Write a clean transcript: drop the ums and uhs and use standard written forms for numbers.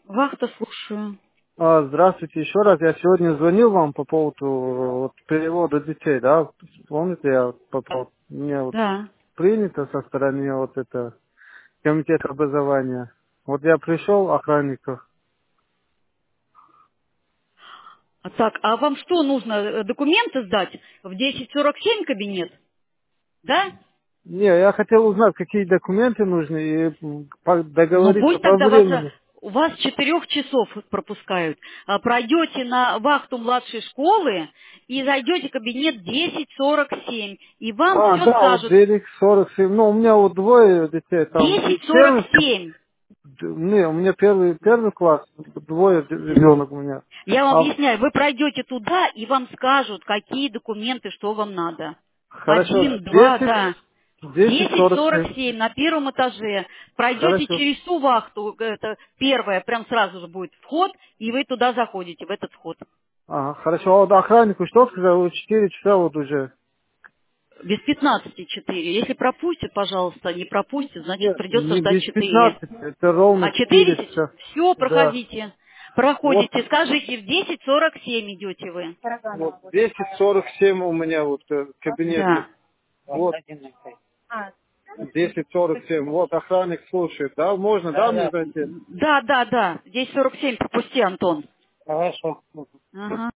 Вахта, слушаю. Здравствуйте еще раз. Я сегодня звонил вам по поводу вот, перевода детей, да? Помните, я мне вот Да. принято со стороны вот это комитета образования. Вот я пришел, охранников. Так, а вам что нужно, документы сдать? В 10:47 кабинет? Да? Не, я хотел узнать, какие документы нужны и Ну договориться пусть по тогда вас, времени. у вас 4 часов пропускают. Пройдете на вахту младшей школы и зайдете в кабинет 10:47. И вам все Да, вот скажут. 9:47. Ну, у меня вот двое детей там. Десять сорок семь. Не, у меня первый класс, двое ребенок у меня. Я вам А, объясняю, вы пройдете туда, и вам скажут, какие документы, что вам надо. хорошо, Один, два, да. десять сорок семь. 10:47 на первом этаже. Пройдете Хорошо. через ту вахту, это первая, прям сразу же будет вход, и вы туда заходите, в этот вход. Ага, хорошо. А вот охраннику что сказал? Вот 4 часа вот уже. Без 15:04. Если пропустят, пожалуйста, не пропустят, значит Нет, придется не ждать без 4. 15, это ровно А 4 4? часа. Все, Да. проходите. Вот, Проходите, скажите, в 10:47 идете вы. вот 10:47 у меня вот в кабинете. Да. Вот 10:47. Вот охранник слушает. Да, можно, да, мне зайти? Да, да, да. 10:47 пропусти, Антон. Хорошо. Ага.